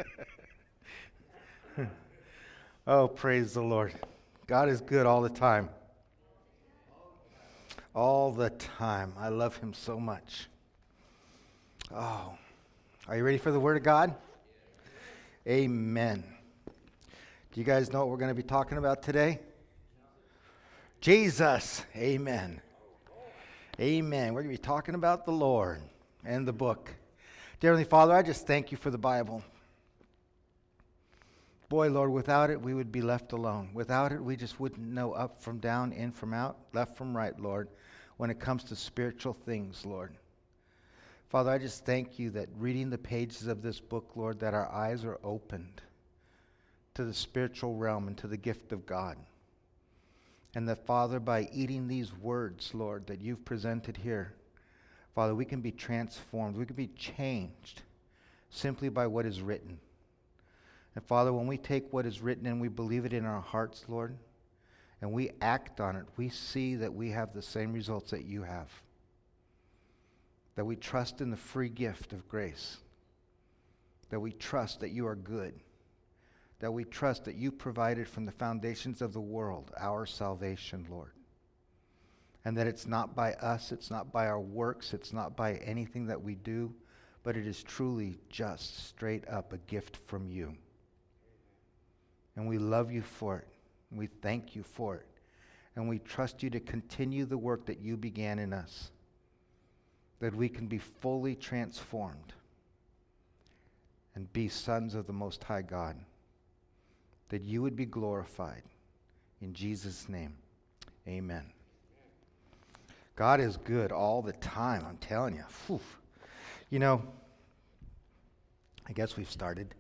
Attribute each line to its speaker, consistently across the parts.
Speaker 1: Oh, praise the Lord. God is good all the time. All the time. I love him so much. Oh, are you ready for the Word of God? Amen. Do you guys know what we're going to be talking about today? Jesus. Amen. Amen. We're going to be talking about the Lord and the book. Dear Heavenly Father, I just thank you for the Bible. Boy, Lord, without it, we would be left alone. Without it, we just wouldn't know up from down, in from out, left from right, Lord, when it comes to spiritual things, Lord. Father, I just thank you that reading the pages of this book, Lord, that our eyes are opened to the spiritual realm and to the gift of God. And that, Father, by eating these words, Lord, that you've presented here, Father, we can be transformed. We can be changed simply by what is written. And Father, when we take what is written and we believe it in our hearts, Lord, and we act on it, we see that we have the same results that you have. That we trust in the free gift of grace. That we trust that you are good. That we trust that you provided from the foundations of the world our salvation, Lord. And that it's not by us, it's not by our works, it's not by anything that we do, but it is truly just straight up a gift from you. And we love you for it. And we thank you for it. And we trust you to continue the work that you began in us. That we can be fully transformed and be sons of the Most High God. That you would be glorified. In Jesus' name, amen. God is good all the time, I'm telling you. Whew. You know, I guess we've started.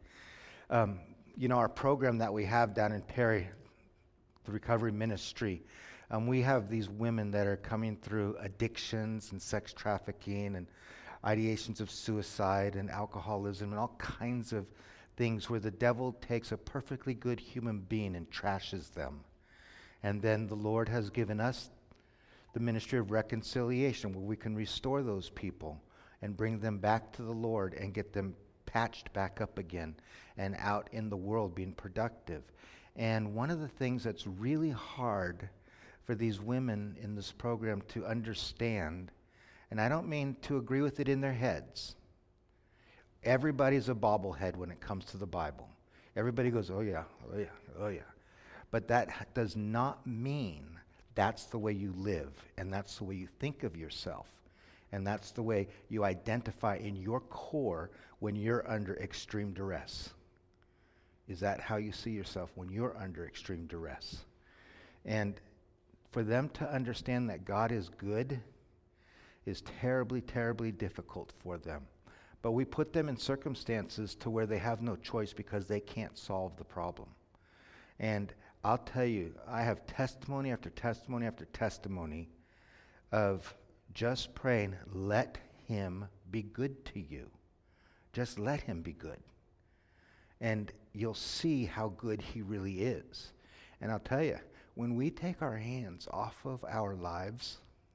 Speaker 1: Our program that we have down in Perry, the recovery ministry, we have these women that are coming through addictions and sex trafficking and ideations of suicide and alcoholism and all kinds of things where the devil takes a perfectly good human being and trashes them. And then the Lord has given us the ministry of reconciliation where we can restore those people and bring them back to the Lord and get them patched back up again and out in the world being productive. And one of the things that's really hard for these women in this program to understand, and I don't mean to agree with it in their heads. Everybody's a bobblehead when it comes to the Bible. Everybody goes, oh yeah, oh yeah, oh yeah. But that does not mean that's the way you live, and that's the way you think of yourself. And that's the way you identify in your core when you're under extreme duress. Is that how you see yourself when you're under extreme duress? And for them to understand that God is good is terribly, terribly difficult for them. But we put them in circumstances to where they have no choice because they can't solve the problem. And I'll tell you, I have testimony after testimony after testimony of just praying, let him be good to you. Just let him be good. And you'll see how good he really is. And I'll tell you, when we take our hands off of our lives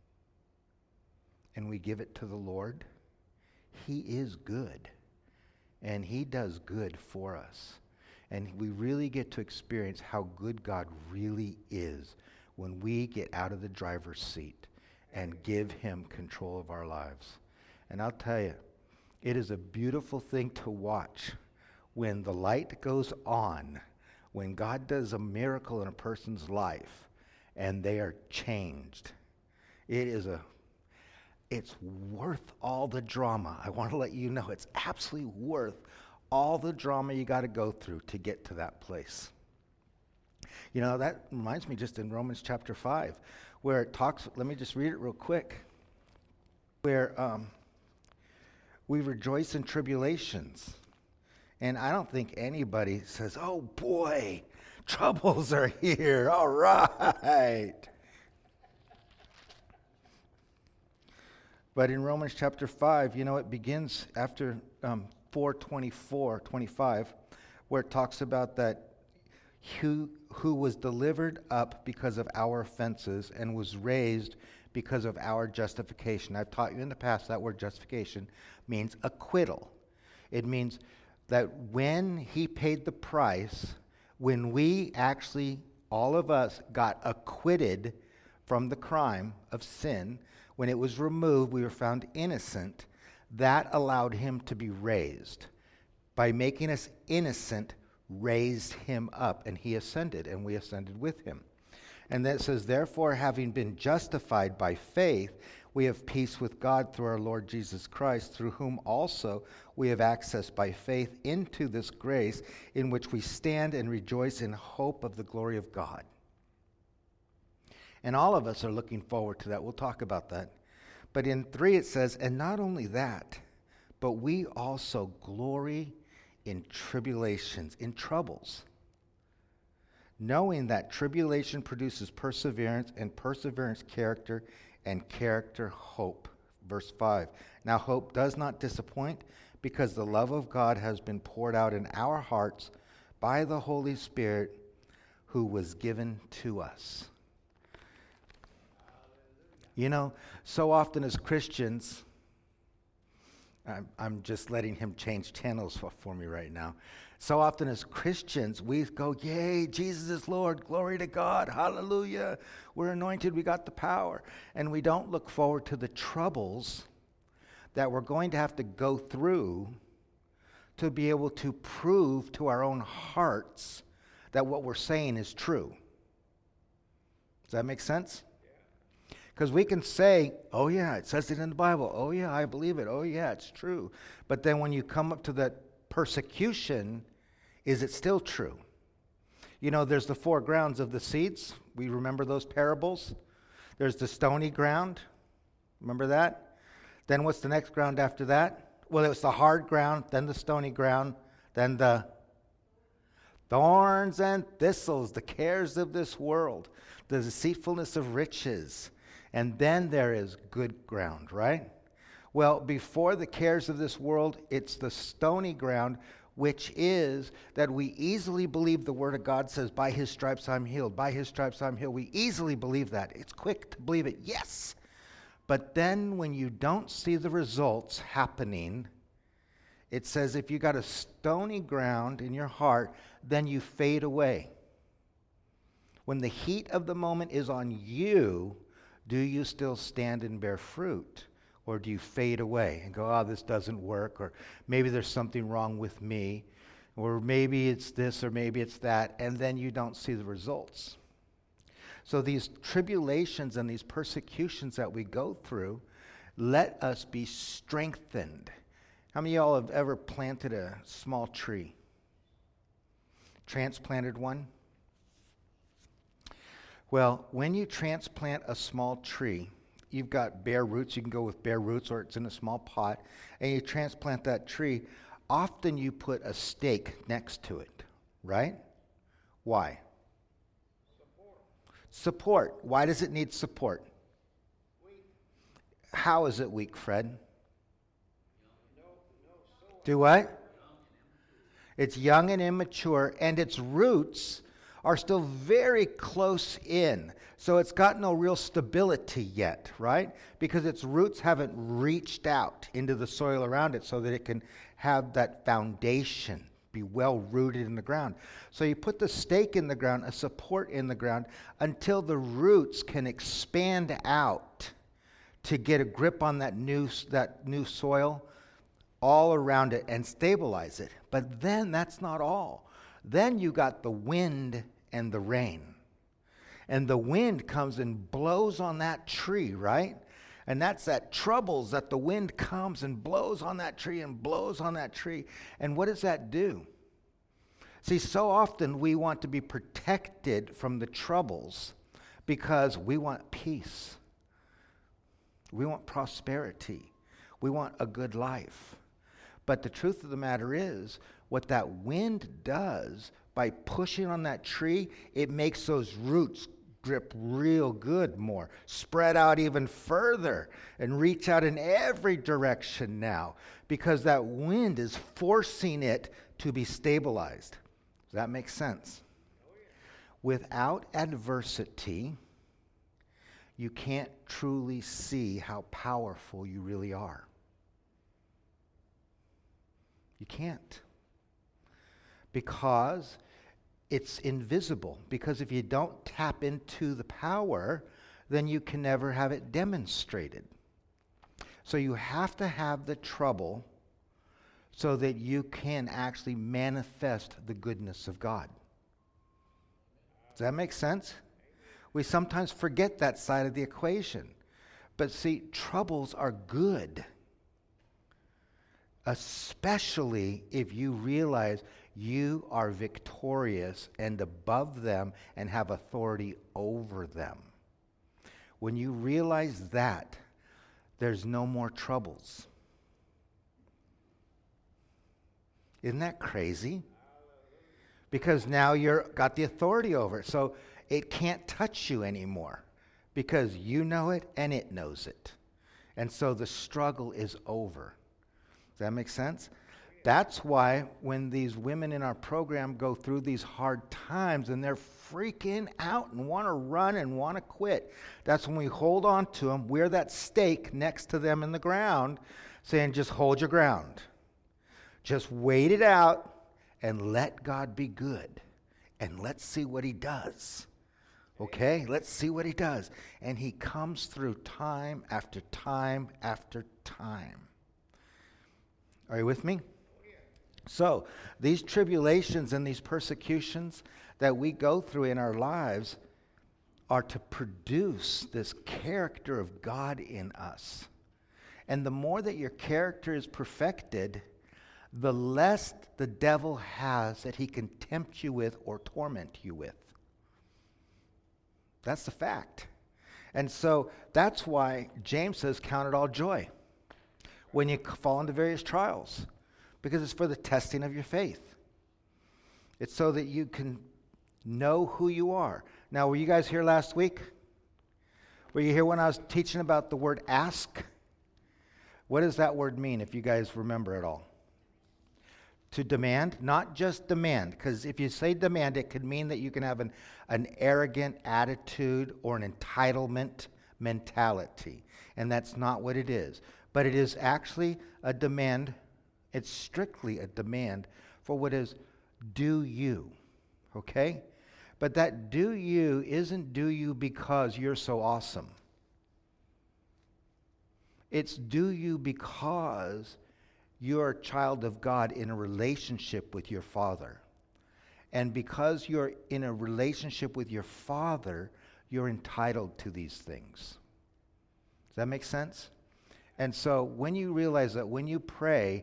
Speaker 1: and we give it to the Lord, he is good. And he does good for us. And we really get to experience how good God really is when we get out of the driver's seat and give him control of our lives. And I'll tell you, it is a beautiful thing to watch when the light goes on, when God does a miracle in a person's life and they are changed. It's worth all the drama. I want to let you know it's absolutely worth all the drama you got to go through to get to that place. You know, that reminds me just in Romans chapter 5, where it talks, let me just read it real quick, where we rejoice in tribulations. And I don't think anybody says, oh boy, troubles are here, all right. But in Romans chapter 5, it begins after 4:24-25, where it talks about that who was delivered up because of our offenses and was raised because of our justification. I've taught you in the past that word justification means acquittal. It means that when he paid the price, when we actually, all of us, got acquitted from the crime of sin, when it was removed, we were found innocent, that allowed him to be raised. By making us innocent, raised him up, and he ascended, and we ascended with him. And then it says, therefore, having been justified by faith, we have peace with God through our Lord Jesus Christ, through whom also we have access by faith into this grace in which we stand and rejoice in hope of the glory of God. And all of us are looking forward to that. We'll talk about that. But in 3 it says, and not only that, but we also glory in tribulations, in troubles, knowing that tribulation produces perseverance, and perseverance character, and character hope. Verse 5, now hope does not disappoint, because the love of God has been poured out in our hearts by the Holy Spirit who was given to us. You know, so often as Christians, I'm just letting him change channels for me right now. So often as Christians, we go, yay, Jesus is Lord, glory to God, hallelujah. We're anointed, we got the power. And we don't look forward to the troubles that we're going to have to go through to be able to prove to our own hearts that what we're saying is true. Does that make sense? Because we can say, oh yeah, it says it in the Bible. Oh yeah, I believe it. Oh yeah, it's true. But then when you come up to that persecution, is it still true? You know, there's the 4 grounds of the seeds. We remember those parables. There's the stony ground. Remember that? Then what's the next ground after that? Well, it was the hard ground, then the stony ground, then the thorns and thistles, the cares of this world, the deceitfulness of riches. And then there is good ground, right? Well, before the cares of this world, it's the stony ground, which is that we easily believe the Word of God says, by His stripes I'm healed, by His stripes I'm healed. We easily believe that. It's quick to believe it, yes. But then when you don't see the results happening, it says if you got a stony ground in your heart, then you fade away. When the heat of the moment is on you, do you still stand and bear fruit? Or do you fade away and go, oh, this doesn't work, or maybe there's something wrong with me, or maybe it's this, or maybe it's that, and then you don't see the results. So these tribulations and these persecutions that we go through, let us be strengthened. How many of y'all have ever planted a small tree? Transplanted one? Well, when you transplant a small tree, you've got bare roots. You can go with bare roots, or it's in a small pot, and you transplant that tree. Often you put a stake next to it, right? Why? Support. Why does it need support? Weak. How is it weak, Fred? Do what? It's young and immature, and its roots are still very close in. So it's got no real stability yet, right? Because its roots haven't reached out into the soil around it so that it can have that foundation, be well rooted in the ground. So you put the stake in the ground, a support in the ground, until the roots can expand out to get a grip on that new soil all around it and stabilize it. But then that's not all. Then you got the wind and the rain. And the wind comes and blows on that tree, right? And that's that troubles that the wind comes and blows on that tree and blows on that tree. And what does that do? See, so often we want to be protected from the troubles because we want peace. We want prosperity. We want a good life. But the truth of the matter is, what that wind does by pushing on that tree, it makes those roots grip real good more, spread out even further, and reach out in every direction now, because that wind is forcing it to be stabilized. Does that make sense? Without adversity, you can't truly see how powerful you really are. You can't. because it's invisible. Because if you don't tap into the power, then you can never have it demonstrated. So you have to have the trouble so that you can actually manifest the goodness of God. Does that make sense? We sometimes forget that side of the equation. But see, troubles are good, especially if you realize you are victorious and above them and have authority over them. When you realize that, there's no more troubles. Isn't that crazy? Because now you've got the authority over it. So it can't touch you anymore because you know it and it knows it. And so the struggle is over. Does that make sense? That's why when these women in our program go through these hard times and they're freaking out and want to run and want to quit, that's when we hold on to them. We're that stake next to them in the ground saying, just hold your ground. Just wait it out and let God be good. And let's see what he does. Okay? Let's see what he does. And he comes through time after time after time. Are you with me? So, these tribulations and these persecutions that we go through in our lives are to produce this character of God in us. And the more that your character is perfected, the less the devil has that he can tempt you with or torment you with. That's the fact. And so that's why James says, count it all joy when you fall into various trials, because it's for the testing of your faith. It's so that you can know who you are. Now, were you guys here last week? Were you here when I was teaching about the word ask? What does that word mean, if you guys remember at all? To demand, not just demand, because if you say demand, it could mean that you can have an arrogant attitude or an entitlement mentality, and that's not what it is. But it is actually a demand. It's strictly a demand for what is due you, okay? But that due you isn't due you because you're so awesome. It's due you because you're a child of God in a relationship with your Father. And because you're in a relationship with your Father, you're entitled to these things. Does that make sense? And so when you realize that when you pray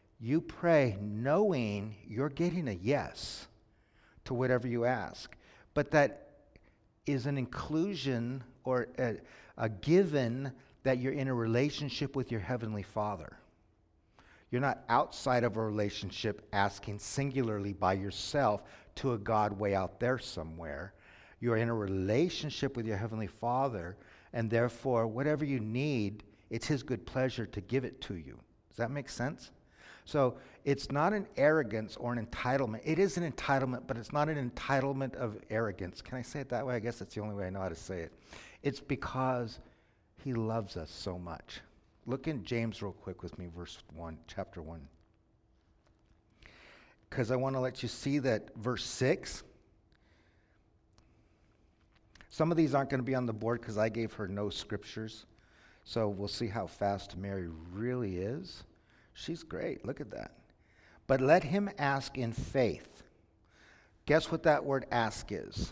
Speaker 1: knowing you're getting a yes to whatever you ask. But that is an inclusion or a given that you're in a relationship with your Heavenly Father. You're not outside of a relationship asking singularly by yourself to a God way out there somewhere. You're in a relationship with your Heavenly Father, and therefore, whatever you need, it's His good pleasure to give it to you. Does that make sense? So it's not an arrogance or an entitlement. It is an entitlement, but it's not an entitlement of arrogance. Can I say it that way? I guess that's the only way I know how to say it. It's because He loves us so much. Look in James real quick with me, verse 1, chapter 1. Because I want to let you see that verse 6. Some of these aren't going to be on the board because I gave her no scriptures. So we'll see how fast Mary really is. She's great. Look at that. But let him ask in faith. Guess what that word ask is?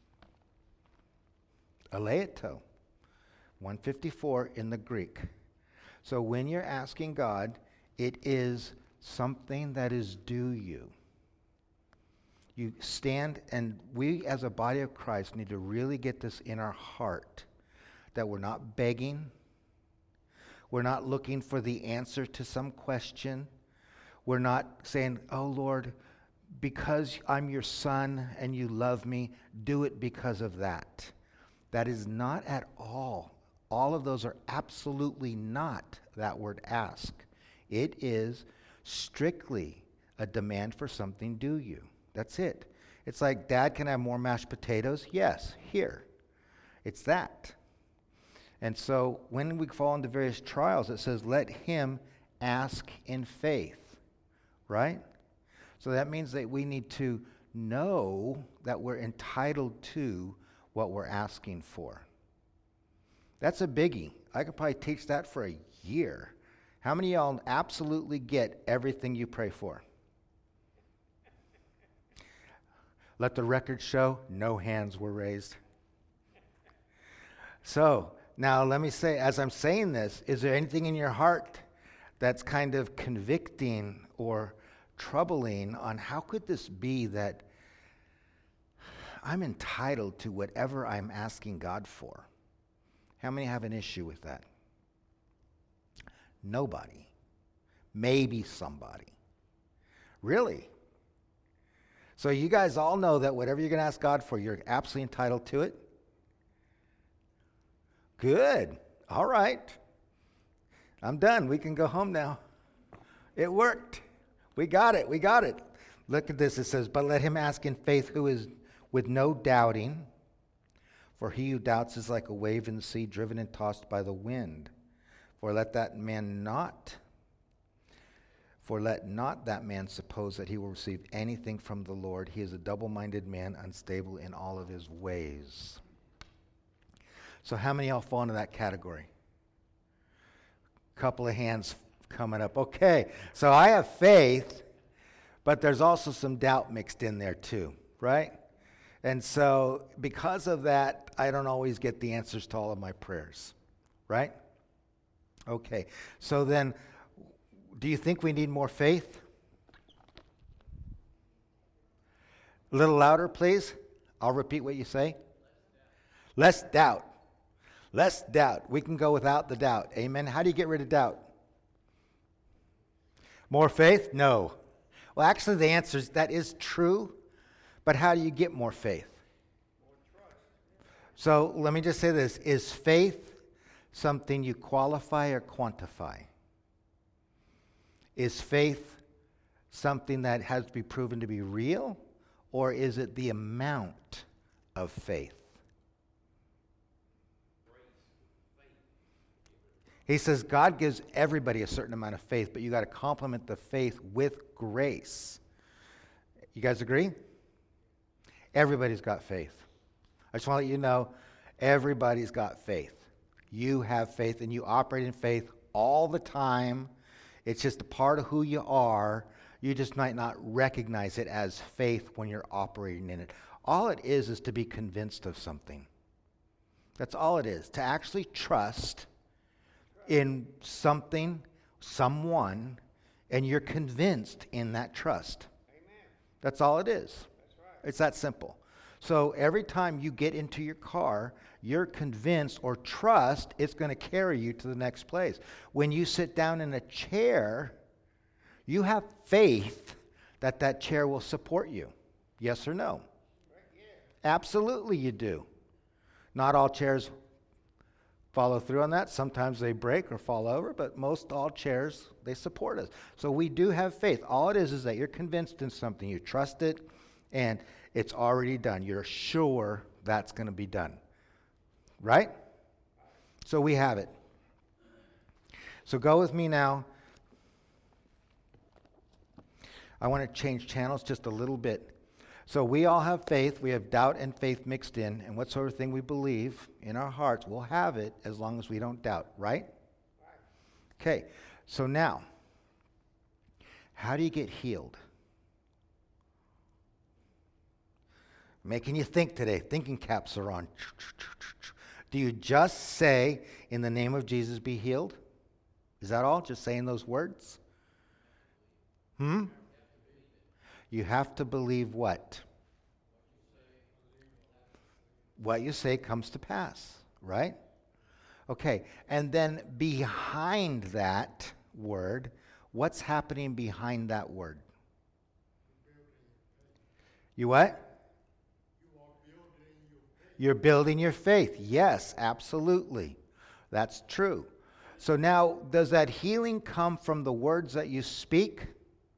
Speaker 1: Aleito. 154 in the Greek. So when you're asking God, it is something that is due you. You stand, and we as a body of Christ need to really get this in our heart, that we're not begging. We're not looking for the answer to some question. We're not saying, oh Lord, because I'm your son and you love me, do it because of that. That is not at all. All of those are absolutely not that word ask. It is strictly a demand for something due you. That's it. It's like, Dad, can I have more mashed potatoes? Yes, here. It's that. And so when we fall into various trials, it says, let him ask in faith, right? So that means that we need to know that we're entitled to what we're asking for. That's a biggie. I could probably teach that for a year. How many of y'all absolutely get everything you pray for? Let the record show, no hands were raised. So, now let me say, as I'm saying this, is there anything in your heart that's kind of convicting or troubling on how could this be that I'm entitled to whatever I'm asking God for? How many have an issue with that? Nobody. Maybe somebody. Really? So you guys all know that whatever you're going to ask God for, you're absolutely entitled to it? Good. All right. I'm done. We can go home now. It worked. We got it. We got it. Look at this. It says, but let him ask in faith who is with no doubting. For he who doubts is like a wave in the sea, driven and tossed by the wind. For let not that man suppose that he will receive anything from the Lord. He is a double-minded man, unstable in all of his ways. So how many of y'all fall into that category? Couple of hands coming up. Okay, so I have faith, but there's also some doubt mixed in there too, right? And so because of that, I don't always get the answers to all of my prayers, right? Okay, so then, do you think we need more faith? A little louder, please. I'll repeat what you say. Less doubt. Less doubt. We can go without the doubt. Amen. How do you get rid of doubt? More faith? No. Well, actually, the answer is that is true, but how do you get more faith? More trust. So let me just say this. Is faith something you qualify or quantify? Is faith something that has to be proven to be real, or is it the amount of faith? He says God gives everybody a certain amount of faith, but you got to complement the faith with grace. You guys agree? Everybody's got faith. I just want to let you know, everybody's got faith. You have faith, and you operate in faith all the time. It's just a part of who you are. You just might not recognize it as faith when you're operating in it. All it is to be convinced of something. That's all it is. To actually trust in something, someone, and you're convinced in that trust. Amen. That's all it is. That's right. It's that simple. So every time you get into your car, you're convinced or trust it's going to carry you to the next place. When you sit down in a chair, you have faith that that chair will support you. Yes or no? Right, yeah. Absolutely you do. Not all chairs follow through on that. Sometimes they break or fall over, but most all chairs, they support us. So we do have faith. All it is that you're convinced in something. You trust it, and it's already done. You're sure that's going to be done. Right? So we have it. So go with me now. I want to change channels just a little bit. So we all have faith. We have doubt and faith mixed in. And whatsoever thing we believe in our hearts, we'll have it as long as we don't doubt. Right? Okay. So now, how do you get healed? Making you think today. Thinking caps are on. Do you just say, in the name of Jesus, be healed? Is that all? Just saying those words? You have to believe what? What you say comes to pass, right? Okay, and then behind that word, what's happening behind that word? You what? You're building your faith. Yes, absolutely. That's true. So now, does that healing come from the words that you speak?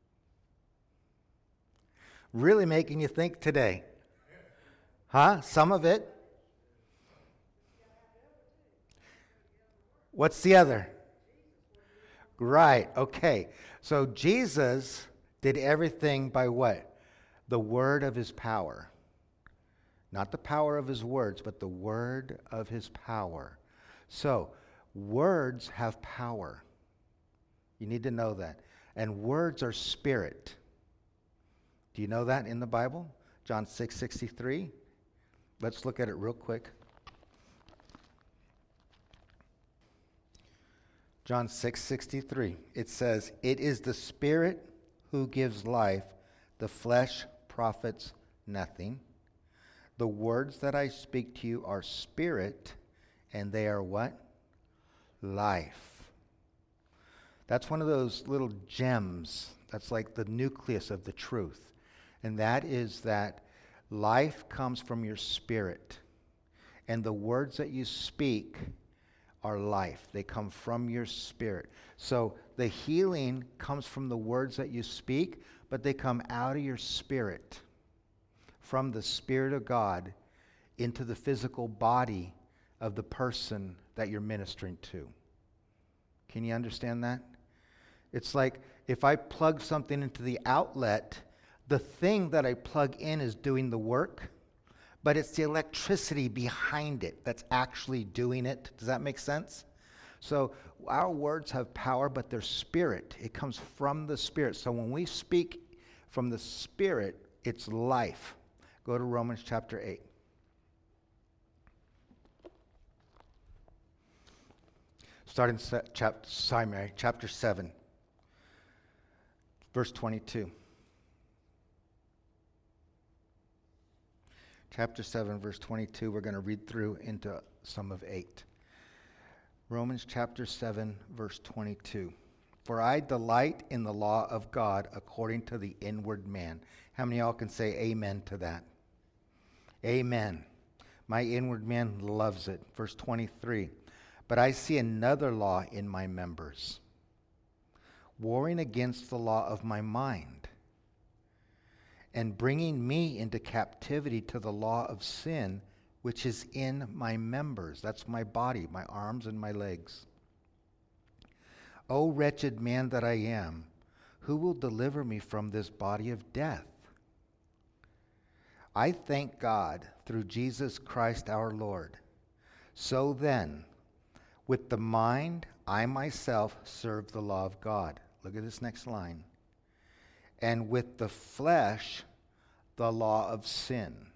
Speaker 1: Really making you think today. Huh? Some of it. What's the other? Right, okay. So Jesus Did everything by what? The word of his power. Not the power of his words, but the word of his power. So, words have power. You need to know that. And words are spirit. Do you know that in the Bible? John 6:63. Let's look at it real quick. John 6:63. It says, "It is the Spirit who gives life. The flesh profits nothing. The words that I speak to you are spirit, and they are" what? Life. That's one of those little gems. That's like the nucleus of the truth. And that is that life comes from your spirit. And the words that you speak are life. They come from your spirit. So the healing comes from the words that you speak, but they come out of your spirit, from the Spirit of God into the physical body of the person that you're ministering to. Can you understand that? It's like if I plug something into the outlet, the thing that I plug in is doing the work, but it's the electricity behind it that's actually doing it. Does that make sense? So our words have power, but they're spirit. It comes from the Spirit. So when we speak from the Spirit, it's life. Go to Romans chapter 8. Starting chapter 7, verse 22. Chapter 7, verse 22, we're going to read through into some of 8. Romans chapter 7, verse 22. "For I delight in the law of God according to the inward man." How many of y'all can say amen to that? Amen. My inward man loves it. Verse 23. "But I see another law in my members, warring against the law of my mind, and bringing me into captivity to the law of sin, which is in my members." That's my body, my arms and my legs. "O wretched man that I am, who will deliver me from this body of death? I thank God through Jesus Christ our Lord. So then, with the mind, I myself serve the law of God." Look at this next line. "And with the flesh, the law of sin."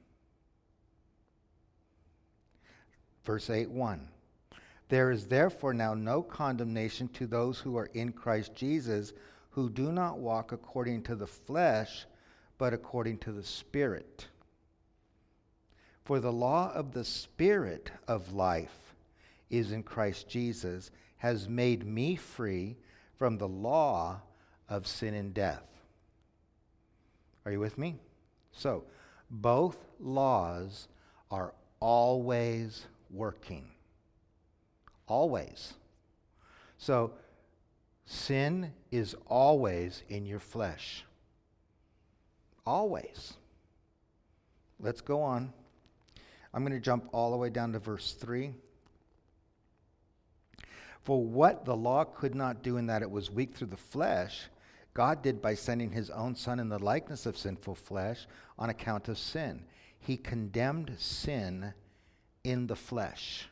Speaker 1: Verse 8:1. "There is therefore now no condemnation to those who are in Christ Jesus, who do not walk according to the flesh, but according to the Spirit. For the law of the Spirit of life is in Christ Jesus, has made me free from the law of sin and death." Are you with me? So, both laws are always working. Always. So, sin is always in your flesh. Always. Let's go on. I'm going to jump all the way down to verse 3. "For what the law could not do in that it was weak through the flesh, God did by sending his own Son in the likeness of sinful flesh on account of sin. He condemned sin in the flesh,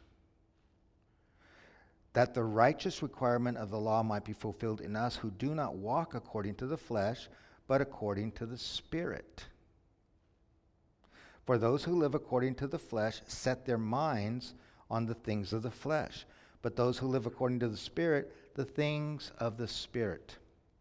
Speaker 1: that the righteous requirement of the law might be fulfilled in us who do not walk according to the flesh, but according to the Spirit. For those who live according to the flesh set their minds on the things of the flesh, but those who live according to the Spirit, the things of the Spirit."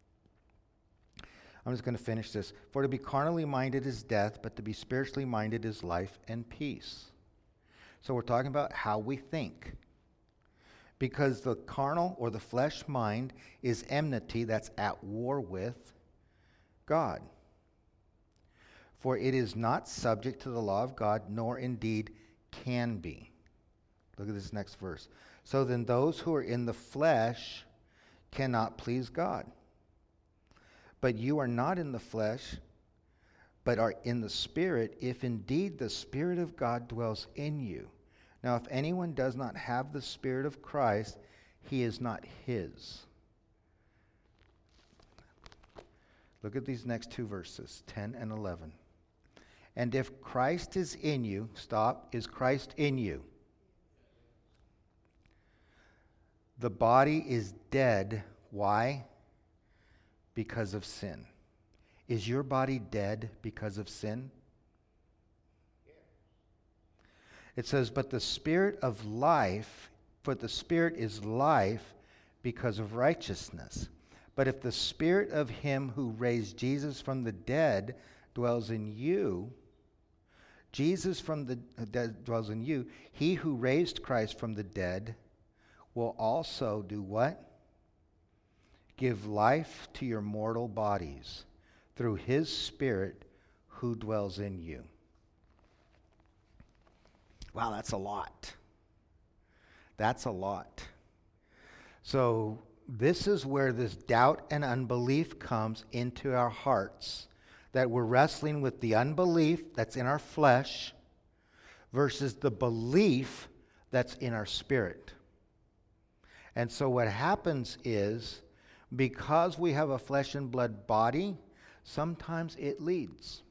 Speaker 1: I'm just going to finish this. "For to be carnally minded is death, but to be spiritually minded is life and peace." So we're talking about how we think. Because the carnal or the flesh mind is enmity, that's at war with God. "For it is not subject to the law of God, nor indeed can be." Look at this next verse. "So then those who are in the flesh cannot please God. But you are not in the flesh, but are in the Spirit, if indeed the Spirit of God dwells in you. Now if anyone does not have the Spirit of Christ, he is not his." Look at these next two verses, 10 and 11. And if Christ is in you, stop, is Christ in you? The body is dead. Why? Because of sin. Is your body dead because of sin? It says, but the spirit of life, for the spirit is life because of righteousness. But if the spirit of him who raised Jesus from the dead dwells in you, Jesus from the dead dwells in you, he who raised Christ from the dead will also do what? Give life to your mortal bodies through his Spirit who dwells in you. Wow, that's a lot. That's a lot. So this is where this doubt and unbelief comes into our hearts, that we're wrestling with the unbelief that's in our flesh versus the belief that's in our spirit. And so what happens is, because we have a flesh and blood body, sometimes it leads.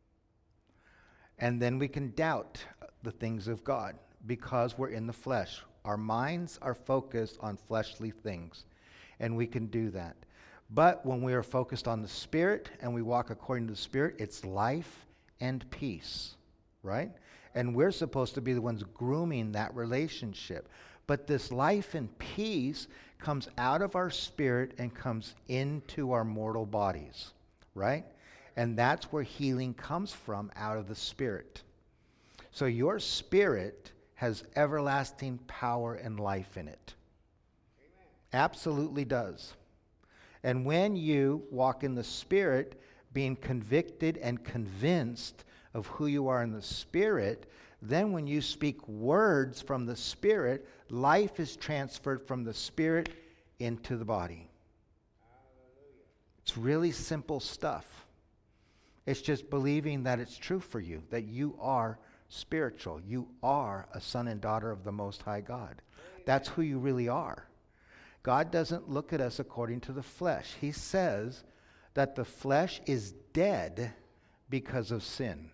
Speaker 1: And then we can doubt the things of God because we're in the flesh. Our minds are focused on fleshly things, and we can do that. But when we are focused on the Spirit and we walk according to the Spirit, it's life and peace, right? And we're supposed to be the ones grooming that relationship. But this life and peace comes out of our spirit and comes into our mortal bodies, right? And that's where healing comes from, out of the spirit. So your spirit has everlasting power and life in it. Amen. Absolutely does. And when you walk in the Spirit, being convicted and convinced of who you are in the Spirit, then when you speak words from the Spirit, life is transferred from the Spirit into the body. Hallelujah. It's really simple stuff. It's just believing that it's true for you, that you are spiritual. You are a son and daughter of the Most High God. That's who you really are. God doesn't look at us according to the flesh. He says that the flesh is dead because of sin.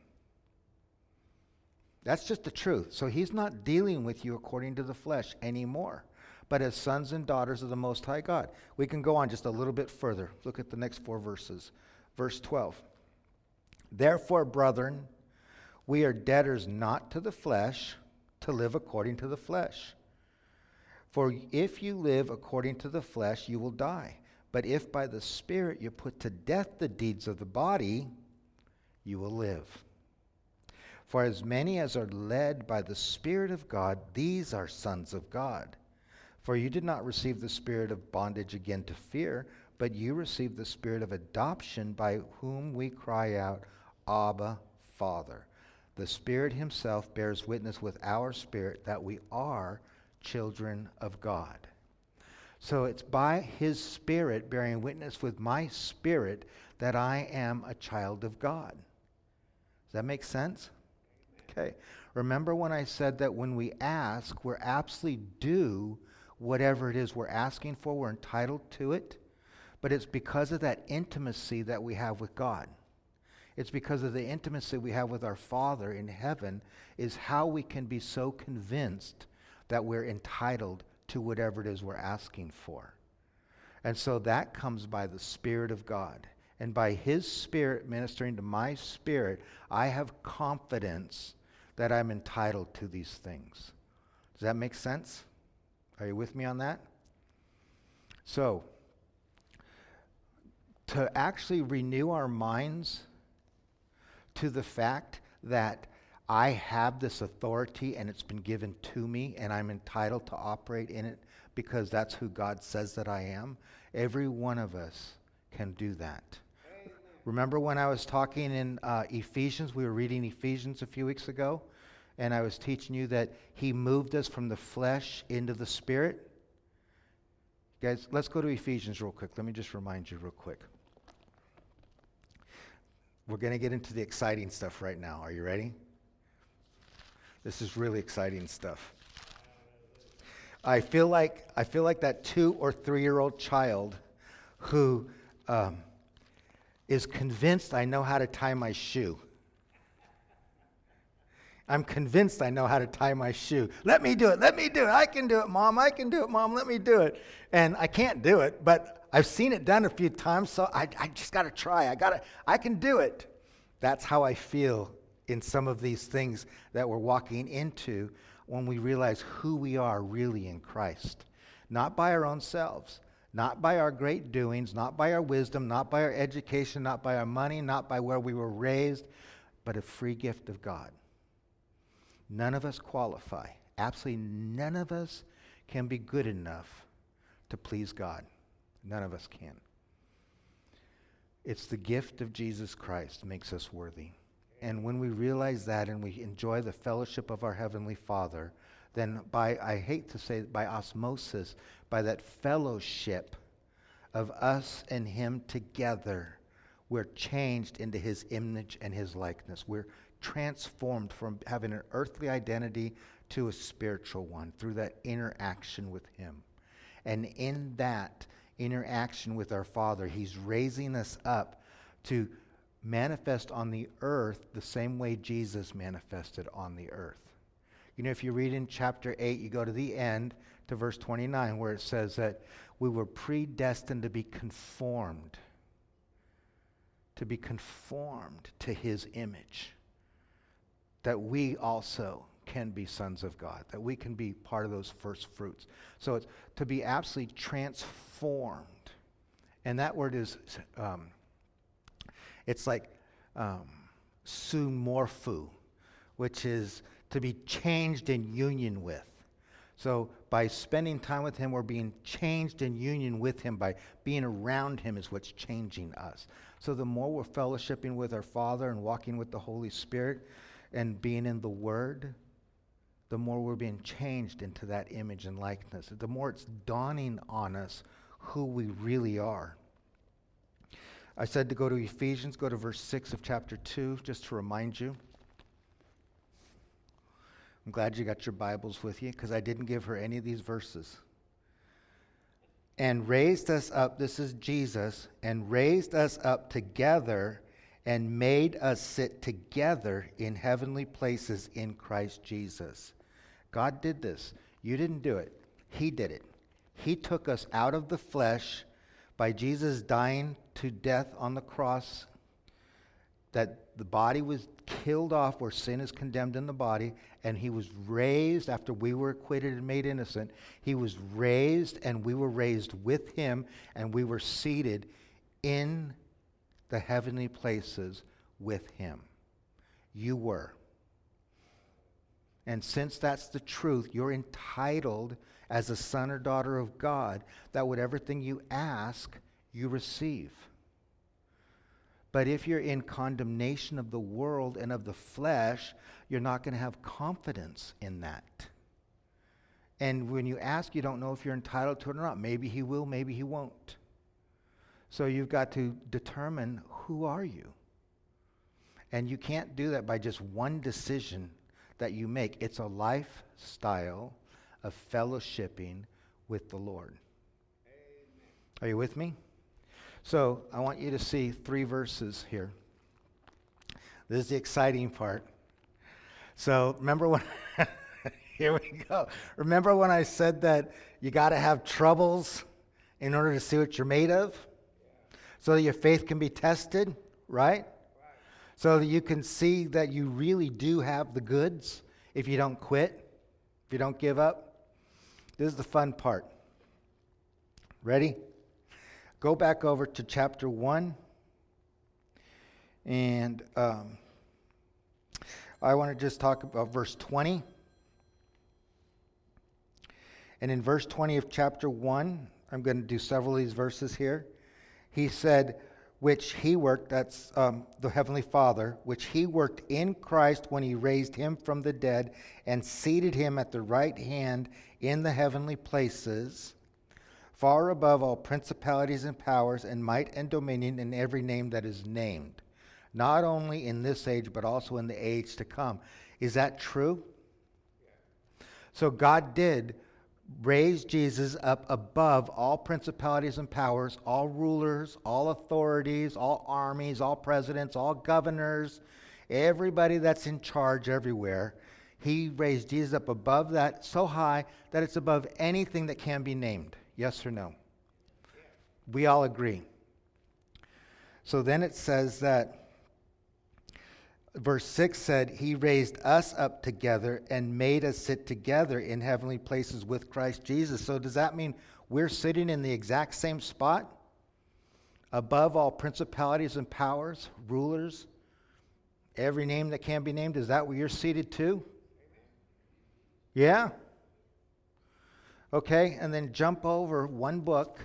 Speaker 1: That's just the truth. So he's not dealing with you according to the flesh anymore, but as sons and daughters of the Most High God. We can go on just a little bit further. Look at the next 4 verses. Verse 12. Therefore, brethren, we are debtors not to the flesh to live according to the flesh. For if you live according to the flesh, you will die. But if by the Spirit you put to death the deeds of the body, you will live. For as many as are led by the Spirit of God, these are sons of God. For you did not receive the spirit of bondage again to fear, but you received the spirit of adoption, by whom we cry out, Abba, Father. The Spirit himself bears witness with our spirit that we are children of God. So it's by his Spirit bearing witness with my spirit that I am a child of God. Does that make sense? Okay. Remember when I said that when we ask, we're absolutely due whatever it is we're asking for, we're entitled to it, but it's because of that intimacy that we have with God. It's because of the intimacy we have with our Father in heaven is how we can be so convinced that we're entitled to whatever it is we're asking for. And so that comes by the Spirit of God. And by his Spirit ministering to my spirit, I have confidence that I'm entitled to these things. Does that make sense? Are you with me on that? So, to actually renew our minds to the fact that I have this authority and it's been given to me and I'm entitled to operate in it because that's who God says that I am. Every one of us can do that. Amen. Remember when I was talking in Ephesians, we were reading Ephesians a few weeks ago, and I was teaching you that he moved us from the flesh into the Spirit? Guys, let's go to Ephesians real quick. Let me just remind you real quick. We're going to get into the exciting stuff right now. Are you ready? This is really exciting stuff. I feel like that 2 or 3 year old child who is convinced I know how to tie my shoe. I'm convinced I know how to tie my shoe. Let me do it. Let me do it. I can do it, Mom. I can do it, Mom. Let me do it. And I can't do it, but I've seen it done a few times, so I just got to try. I can do it. That's how I feel in some of these things that we're walking into when we realize who we are really in Christ. Not by our own selves, not by our great doings, not by our wisdom, not by our education, not by our money, not by where we were raised, but a free gift of God. None of us qualify. Absolutely none of us can be good enough to please God. None of us can. It's the gift of Jesus Christ makes us worthy. And when we realize that and we enjoy the fellowship of our Heavenly Father, then I hate to say by osmosis, by that fellowship of us and Him together, we're changed into His image and His likeness. We're transformed from having an earthly identity to a spiritual one through that interaction with Him. And in that interaction with our Father, He's raising us up to manifest on the earth the same way Jesus manifested on the earth. You know, if you read in chapter 8, you go to the end, to verse 29, where it says that we were predestined to be conformed to His image, that we also can be sons of God, that we can be part of those first fruits. So it's to be absolutely transformed. And that word is, it's like sumorphu, which is to be changed in union with. So by spending time with Him, we're being changed in union with Him. By being around Him is what's changing us. So the more we're fellowshipping with our Father and walking with the Holy Spirit and being in the Word, the more we're being changed into that image and likeness. The more it's dawning on us who we really are. I said to go to Ephesians, go to verse 6 of chapter 2, just to remind you. I'm glad you got your Bibles with you, because I didn't give her any of these verses. And raised us up, this is Jesus, and raised us up together and made us sit together in heavenly places in Christ Jesus. God did this. You didn't do it. He did it. He took us out of the flesh by Jesus dying to death on the cross, that the body was killed off where sin is condemned in the body, and He was raised after we were acquitted and made innocent. He was raised, and we were raised with Him, and we were seated in the heavenly places with Him. You were. And since that's the truth, you're entitled as a son or daughter of God that whatever thing you ask, you receive. But if you're in condemnation of the world and of the flesh, you're not going to have confidence in that. And when you ask, you don't know if you're entitled to it or not. Maybe He will, maybe He won't. So you've got to determine, who are you? And you can't do that by just one decision that you make. It's a lifestyle of fellowshipping with the Lord. Amen. Are you with me? So I want you to see 3 verses here. This is the exciting part. So remember when, here we go. Remember when I said that you got to have troubles in order to see what you're made of? So that your faith can be tested, right? So that you can see that you really do have the goods if you don't quit, if you don't give up. This is the fun part. Ready? Go back over to chapter 1. And I want to just talk about verse 20. And in verse 20 of chapter 1, I'm going to do several of these verses here. He said, which He worked, that's the Heavenly Father, which He worked in Christ when He raised Him from the dead and seated Him at the right hand in the heavenly places, far above all principalities and powers and might and dominion and every name that is named, not only in this age but also in the age to come. Is that true? So God did raised Jesus up above all principalities and powers, all rulers, all authorities, all armies, all presidents, all governors, everybody that's in charge everywhere. He raised Jesus up above that so high that it's above anything that can be named. Yes or no? We all agree. So then it says that verse 6 said, he raised us up together and made us sit together in heavenly places with Christ Jesus. So does that mean we're sitting in the exact same spot? Above all principalities and powers, rulers, every name that can be named? Is that where you're seated too? Yeah? Okay, and then jump over one book.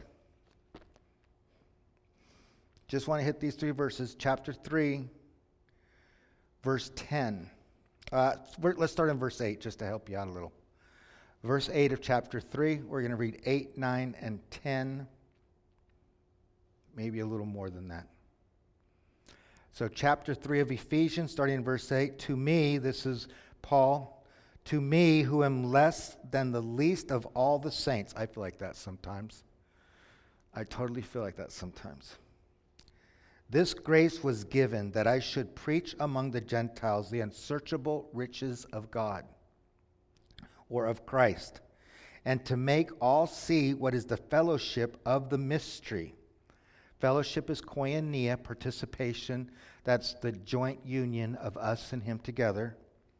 Speaker 1: Just want to hit these 3 verses. Chapter 3, verse 10. Let's start in verse 8 just to help you out a little. Verse 8 of chapter 3. We're going to read 8, 9, and 10. Maybe a little more than that. So chapter 3 of Ephesians, starting in verse 8. To me, this is Paul, to me who am less than the least of all the saints. I feel like that sometimes. I totally feel like that sometimes. This grace was given that I should preach among the Gentiles the unsearchable riches of God, or of Christ, and to make all see what is the fellowship of the mystery. Fellowship is koinonia, participation. That's the joint union of us and him together.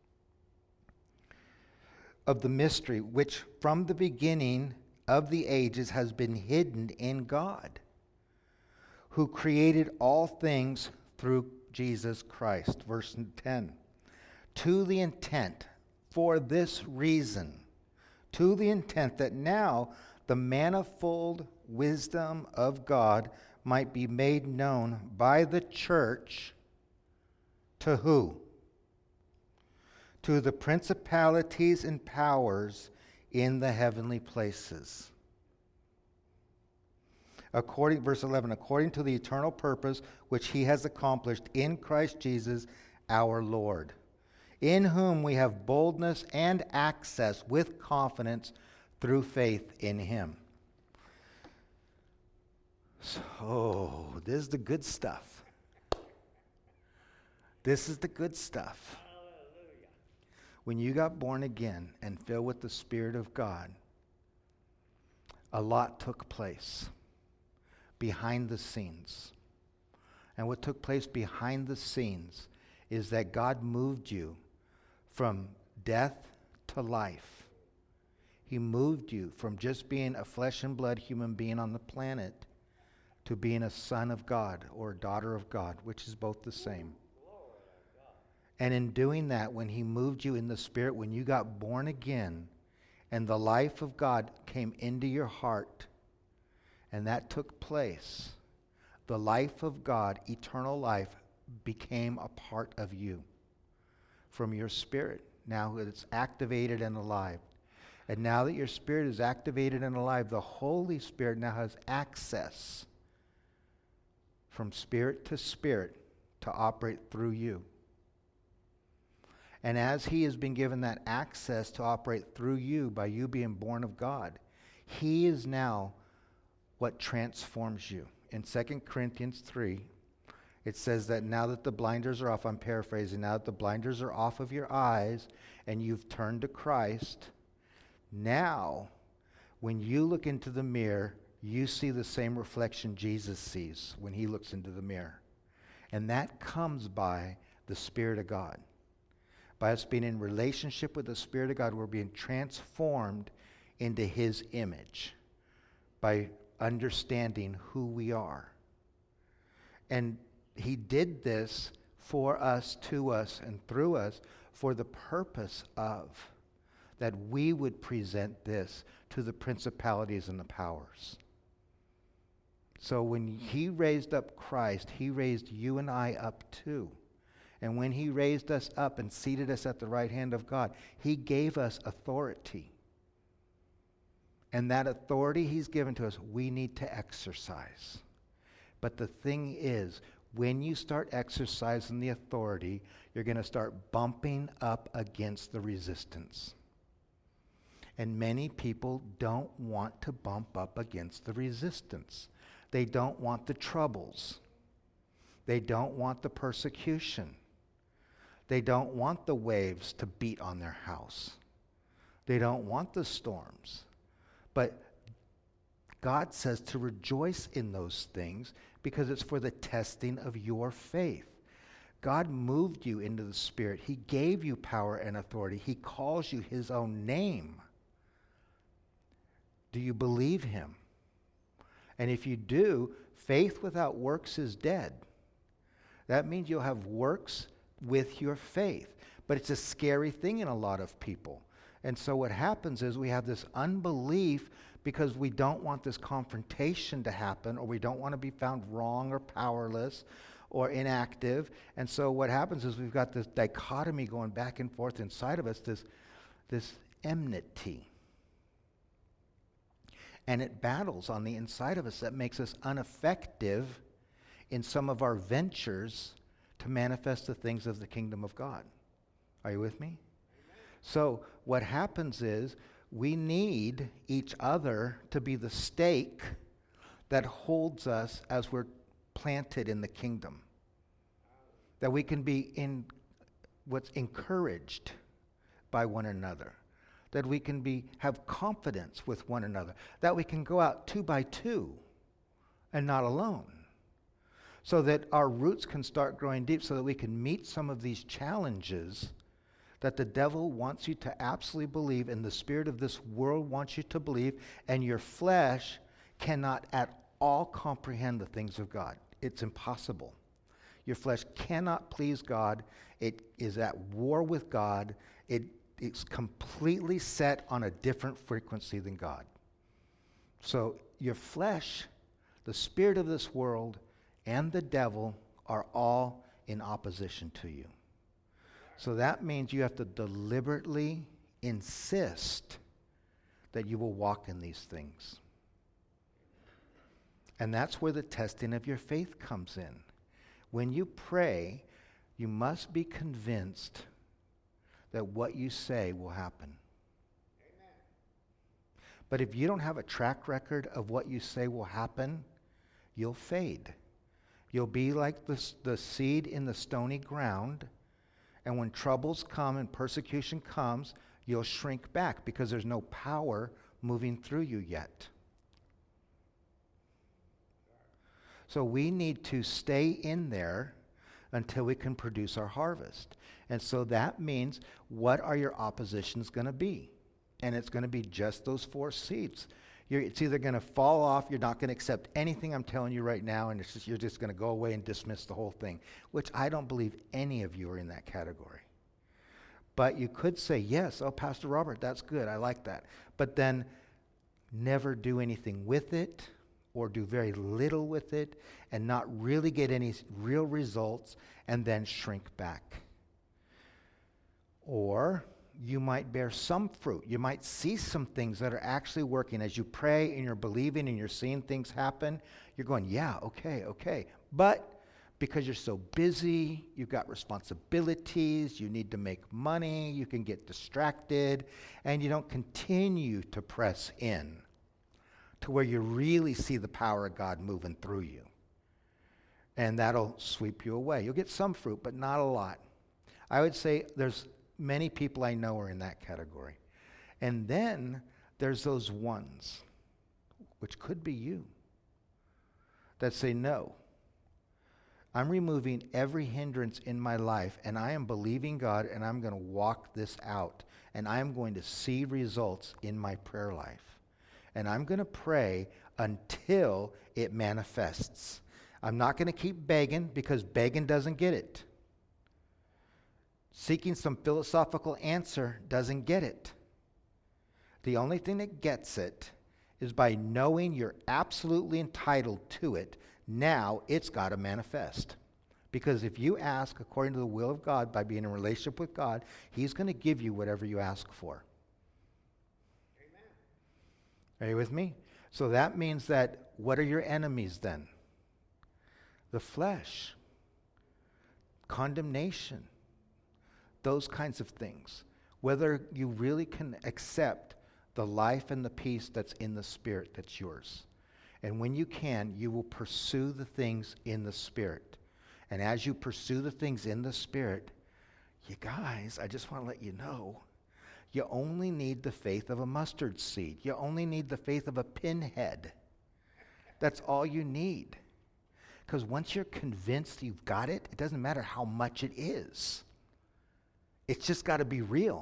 Speaker 1: Of the mystery, which from the beginning of the ages has been hidden in God, who created all things through Jesus Christ. Verse 10. To the intent, for this reason, to the intent that now the manifold wisdom of God might be made known by the church to who? To the principalities and powers in the heavenly places. Verse 11, according to the eternal purpose which he has accomplished in Christ Jesus our Lord, in whom we have boldness and access with confidence through faith in him. So, this is the good stuff. This is the good stuff. Hallelujah. When you got born again and filled with the Spirit of God, a lot took place behind the scenes. And what took place behind the scenes is that God moved you from death to life. He moved you from just being a flesh and blood human being on the planet to being a son of God or a daughter of God, which is both the same. And in doing that, when he moved you in the Spirit, when you got born again and the life of God came into your heart, and that took place, the life of God, eternal life, became a part of you from your spirit. Now it's activated and alive. And now that your spirit is activated and alive, the Holy Spirit now has access from spirit to operate through you. And as he has been given that access to operate through you by you being born of God, he is now what transforms you. In 2 Corinthians 3, it says that now that the blinders are off, I'm paraphrasing, now that the blinders are off of your eyes and you've turned to Christ, now when you look into the mirror, you see the same reflection Jesus sees when he looks into the mirror. And that comes by the Spirit of God. By us being in relationship with the Spirit of God, we're being transformed into his image by understanding who we are. And he did this for us, to us, and through us for the purpose of that we would present this to the principalities and the powers. So when he raised up Christ, he raised you and I up too. And when he raised us up and seated us at the right hand of God, he gave us authority. And that authority he's given to us, we need to exercise. But the thing is, when you start exercising the authority, you're going to start bumping up against the resistance. And many people don't want to bump up against the resistance. They don't want the troubles. They don't want the persecution. They don't want the waves to beat on their house. They don't want the storms. But God says to rejoice in those things because it's for the testing of your faith. God moved you into the Spirit. He gave you power and authority. He calls you his own name. Do you believe him? And if you do, faith without works is dead. That means you'll have works with your faith. But it's a scary thing in a lot of people. And so what happens is we have this unbelief because we don't want this confrontation to happen, or we don't want to be found wrong or powerless or inactive. And so what happens is we've got this dichotomy going back and forth inside of us, this enmity. And it battles on the inside of us that makes us ineffective in some of our ventures to manifest the things of the kingdom of God. Are you with me? Amen. So what happens is we need each other to be the stake that holds us as we're planted in the kingdom. That we can be encouraged by one another. That we can have confidence with one another. That we can go out 2 by 2 and not alone. So that our roots can start growing deep, so that we can meet some of these challenges that the devil wants you to absolutely believe, and the spirit of this world wants you to believe, and your flesh cannot at all comprehend the things of God. It's impossible. Your flesh cannot please God. It is at war with God. It's completely set on a different frequency than God. So your flesh, the spirit of this world, and the devil are all in opposition to you. So that means you have to deliberately insist that you will walk in these things. And that's where the testing of your faith comes in. When you pray, you must be convinced that what you say will happen. Amen. But if you don't have a track record of what you say will happen, you'll fade. You'll be like the seed in the stony ground, and when troubles come and persecution comes, you'll shrink back because there's no power moving through you yet. So we need to stay in there until we can produce our harvest. And so that means, what are your oppositions going to be? And it's going to be just those 4 seeds. It's either going to fall off, you're not going to accept anything I'm telling you right now, and you're just going to go away and dismiss the whole thing, which I don't believe any of you are in that category. But you could say, yes, oh, Pastor Robert, that's good, I like that. But then never do anything with it, or do very little with it, and not really get any real results, and then shrink back. Or you might bear some fruit. You might see some things that are actually working. As you pray and you're believing and you're seeing things happen, you're going, yeah, okay. But because you're so busy, you've got responsibilities, you need to make money, you can get distracted, and you don't continue to press in to where you really see the power of God moving through you. And that'll sweep you away. You'll get some fruit, but not a lot. I would say there's many people I know are in that category. And then there's those ones, which could be you, that say, no, I'm removing every hindrance in my life, and I am believing God, and I'm going to walk this out, and I am going to see results in my prayer life. And I'm going to pray until it manifests. I'm not going to keep begging, because begging doesn't get it. Seeking some philosophical answer doesn't get it. The only thing that gets it is by knowing you're absolutely entitled to it. Now it's got to manifest. Because if you ask according to the will of God, by being in a relationship with God, he's going to give you whatever you ask for. Amen. Are you with me? So that means that, what are your enemies then? The flesh, condemnation, those kinds of things. Whether you really can accept the life and the peace that's in the Spirit that's yours. And when you can, you will pursue the things in the Spirit. And as you pursue the things in the Spirit, you guys, I just want to let you know, you only need the faith of a mustard seed. You only need the faith of a pinhead. That's all you need. Because once you're convinced you've got it, it doesn't matter how much it is. It's just got to be real.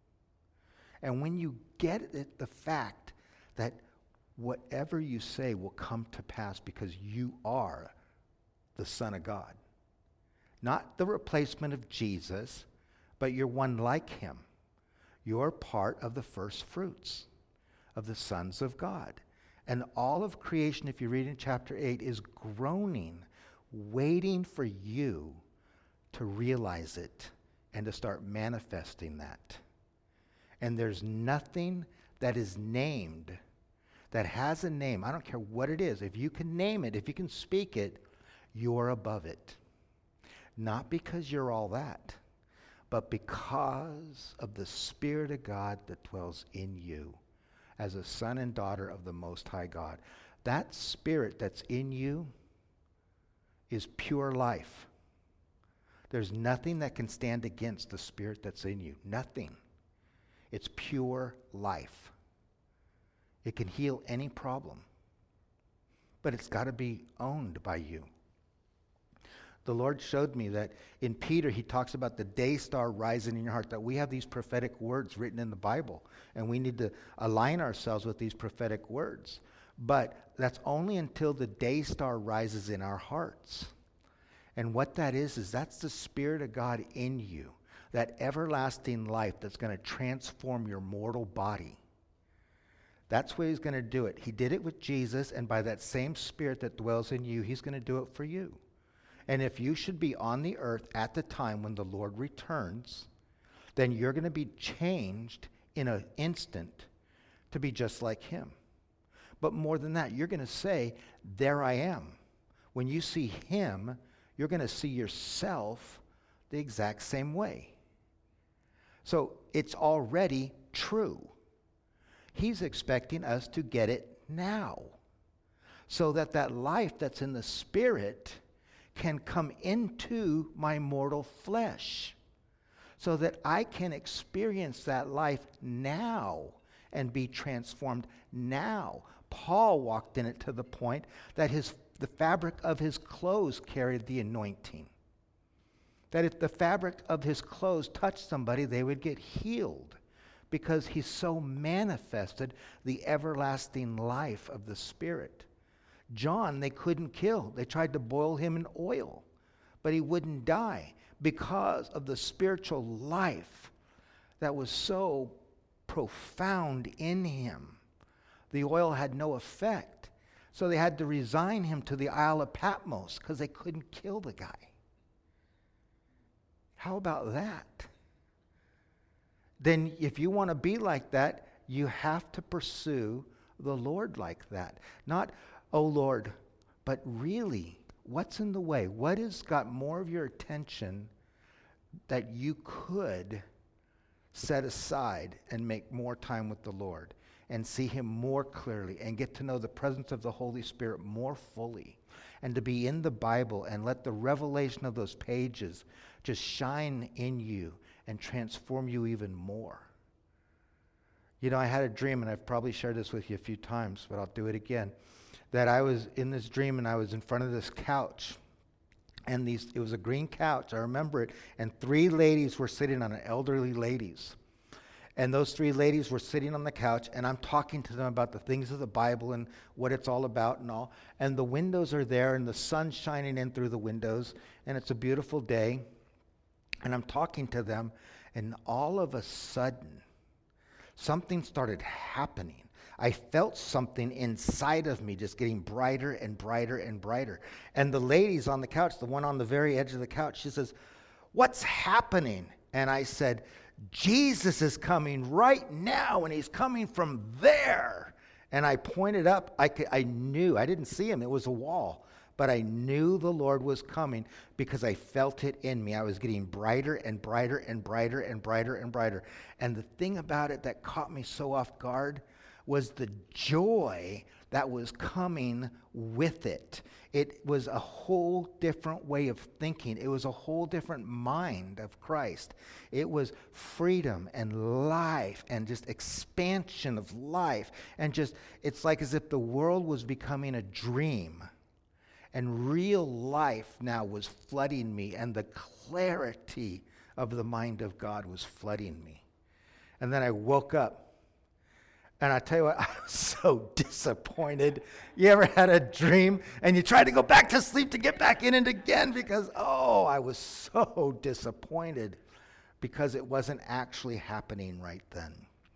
Speaker 1: And when you get it, the fact that whatever you say will come to pass because you are the Son of God. Not the replacement of Jesus, but you're one like him. You're part of the first fruits of the sons of God. And all of creation, if you read in chapter 8, is groaning, waiting for you to realize it and to start manifesting that. And there's nothing that is named, that has a name. I don't care what it is. If you can name it, if you can speak it, you're above it. Not because you're all that, but because of the Spirit of God that dwells in you as a son and daughter of the Most High God. That Spirit that's in you is pure life. There's nothing that can stand against the Spirit that's in you. Nothing. It's pure life. It can heal any problem. But it's got to be owned by you. The Lord showed me that in Peter, he talks about the day star rising in your heart, that we have these prophetic words written in the Bible, and we need to align ourselves with these prophetic words. But that's only until the day star rises in our hearts. And what that is that's the Spirit of God in you, that everlasting life that's going to transform your mortal body. That's what he's going to do it. He did it with Jesus, and by that same Spirit that dwells in you, he's going to do it for you. And if you should be on the earth at the time when the Lord returns, then you're going to be changed in an instant to be just like him. But more than that, you're going to say, there I am. When you see him, you're going to see yourself the exact same way. So it's already true. He's expecting us to get it now, so that that life that's in the Spirit can come into my mortal flesh, so that I can experience that life now and be transformed now. Paul walked in it to the point that the fabric of his clothes carried the anointing. That if the fabric of his clothes touched somebody, they would get healed, because he so manifested the everlasting life of the Spirit. John, they couldn't kill. They tried to boil him in oil, but he wouldn't die because of the spiritual life that was so profound in him. The oil had no effect, so they had to resign him to the Isle of Patmos because they couldn't kill the guy. How about that? Then if you want to be like that, you have to pursue the Lord like that. Not, oh Lord, but really, what's in the way? What has got more of your attention that you could set aside and make more time with the Lord and see him more clearly and get to know the presence of the Holy Spirit more fully, and to be in the Bible and let the revelation of those pages just shine in you and transform you even more. You know, I had a dream, and I've probably shared this with you a few times, but I'll do it again, that I was in this dream and I was in front of this couch, and it was a green couch, I remember it, and 3 ladies were sitting on it, elderly ladies. And those 3 ladies were sitting on the couch, and I'm talking to them about the things of the Bible and what it's all about and all. And the windows are there, and the sun's shining in through the windows, and it's a beautiful day. And I'm talking to them, and all of a sudden, something started happening. I felt something inside of me just getting brighter and brighter and brighter. And the ladies on the couch, the one on the very edge of the couch, she says, "What's happening?" And I said, "Jesus is coming right now, and he's coming from there." And I pointed up. I knew. I didn't see him. It was a wall. but I knew the Lord was coming because I felt it in me. I was getting brighter and brighter and brighter and brighter and brighter. And the thing about it that caught me so off guard was the joy that was coming with it. It was a whole different way of thinking. It was a whole different mind of Christ. It was freedom and life and just expansion of life. And just, it's like as if the world was becoming a dream. And real life now was flooding me. And the clarity of the mind of God was flooding me. And then I woke up. And I tell you what, I was so disappointed. You ever had a dream and you tried to go back to sleep to get back in it again because, I was so disappointed because it wasn't actually happening right then.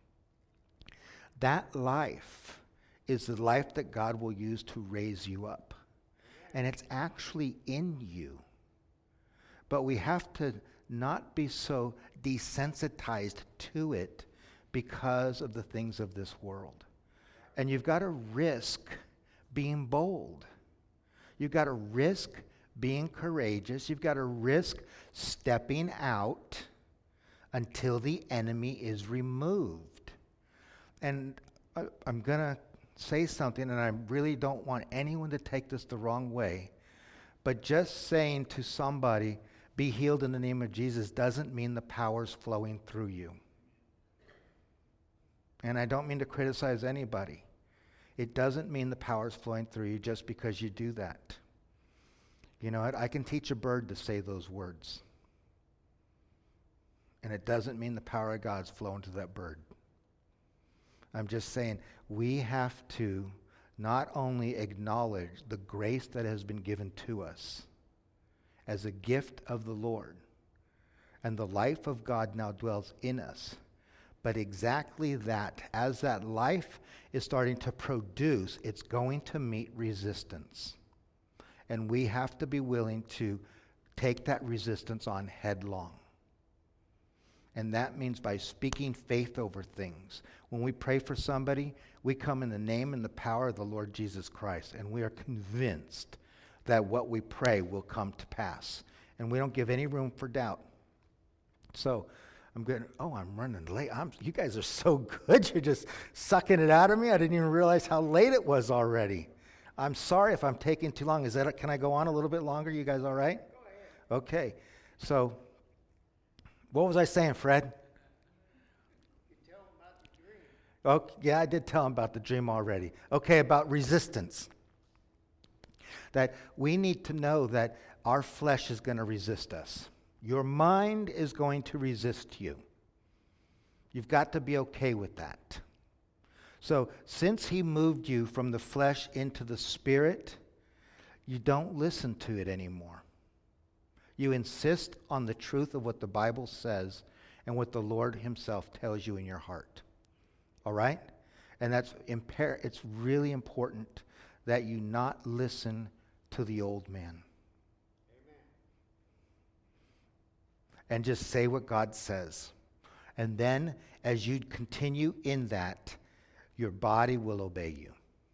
Speaker 1: That life is the life that God will use to raise you up. And it's actually in you. But we have to not be so desensitized to it because of the things of this world. And you've got to risk being bold. You've got to risk being courageous. You've got to risk stepping out until the enemy is removed. And I'm going to say something, and I really don't want anyone to take this the wrong way, but just saying to somebody, be healed in the name of Jesus, doesn't mean the power's flowing through you. And I don't mean to criticize anybody. It doesn't mean the power's flowing through you just because you do that. You know what? I can teach a bird to say those words. And it doesn't mean the power of God's flowing to that bird. I'm just saying we have to not only acknowledge the grace that has been given to us as a gift of the Lord, and the life of God now dwells in us, but exactly that, as that life is starting to produce, it's going to meet resistance. And we have to be willing to take that resistance on headlong. And that means by speaking faith over things. When we pray for somebody, we come in the name and the power of the Lord Jesus Christ. And we are convinced that what we pray will come to pass. And we don't give any room for doubt. So, I'm running late. You guys are so good. You're just sucking it out of me. I didn't even realize how late it was already. I'm sorry if I'm taking too long. Can I go on a little bit longer? You guys all right? Go ahead. Okay. So, what was I saying, Fred?
Speaker 2: You tell him about the dream.
Speaker 1: Oh, yeah, I did tell him about the dream already. Okay, about resistance. That we need to know that our flesh is going to resist us. Your mind is going to resist you. You've got to be okay with that. So, since he moved you from the flesh into the spirit, you don't listen to it anymore. You insist on the truth of what the Bible says and what the Lord himself tells you in your heart. All right? And it's really important that you not listen to the old man. And just say what God says. And then, as you continue in that, your body will obey you.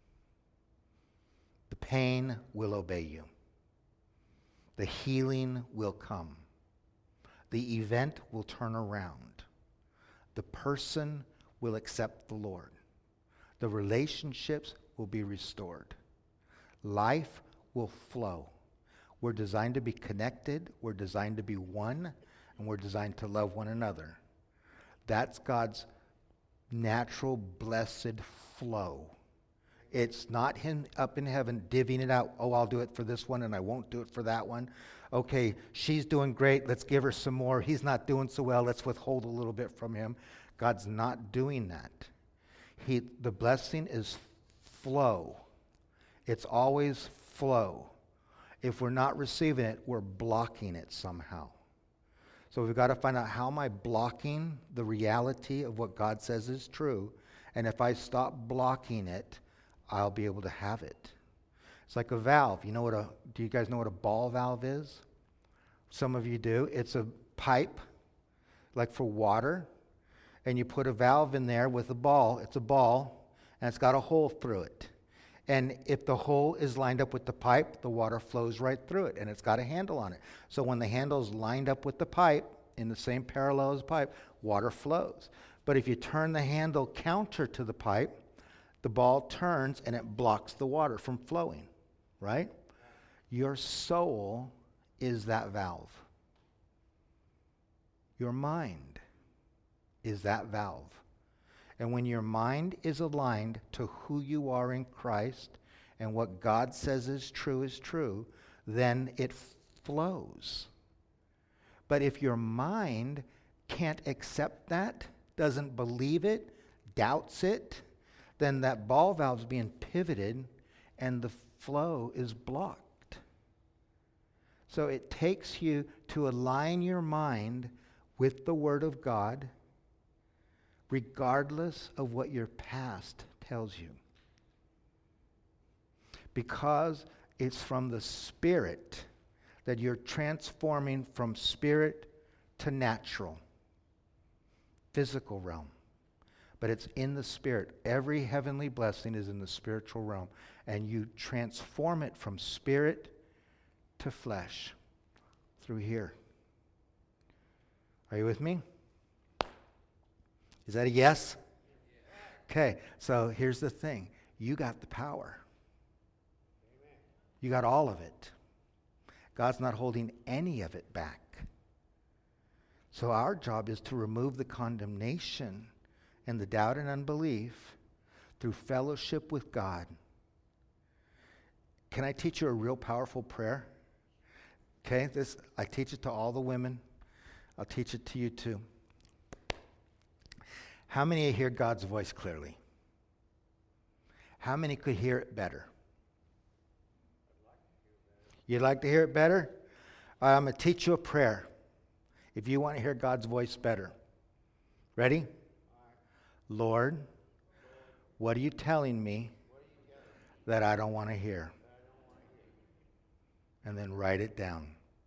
Speaker 1: The pain will obey you. The healing will come. The event will turn around. The person will accept the Lord. The relationships will be restored. Life will flow. We're designed to be connected. We're designed to be one. And we're designed to love one another. That's God's natural, blessed flow. It's not him up in heaven divvying it out. Oh, I'll do it for this one and I won't do it for that one. Okay, she's doing great. Let's give her some more. He's not doing so well. Let's withhold a little bit from him. God's not doing that. The blessing is flow. It's always flow. If we're not receiving it, we're blocking it somehow. So we've got to find out, how am I blocking the reality of what God says is true? And if I stop blocking it, I'll be able to have it. It's like a valve. Do you guys know what a ball valve is? Some of you do. It's a pipe, like for water, and you put a valve in there with a ball. It's a ball, and it's got a hole through it. And if the hole is lined up with the pipe, the water flows right through it, and it's got a handle on it. So when the handle is lined up with the pipe, in the same parallel as the pipe, water flows. But if you turn the handle counter to the pipe, the ball turns and it blocks the water from flowing, right? Your soul is that valve. Your mind is that valve. And when your mind is aligned to who you are in Christ and what God says is true, then it flows. But if your mind can't accept that, doesn't believe it, doubts it, then that ball valve's being pivoted and the flow is blocked. So it takes you to align your mind with the Word of God, regardless of what your past tells you. Because it's from the Spirit that you're transforming from spirit to natural, physical realm. But it's in the Spirit. Every heavenly blessing is in the spiritual realm. And you transform it from spirit to flesh through here. Are you with me? Is that a yes? Okay, so here's the thing. You got the power. You got all of it. God's not holding any of it back. So our job is to remove the condemnation and the doubt and unbelief through fellowship with God. Can I teach you a real powerful prayer? Okay, I teach it to all the women. I'll teach it to you too. How many hear God's voice clearly? How many could hear it better? You'd like to hear it better? I'm going to teach you a prayer if you want to hear God's voice better. Ready? Lord, what are you telling me that I don't want to hear? And then write it down.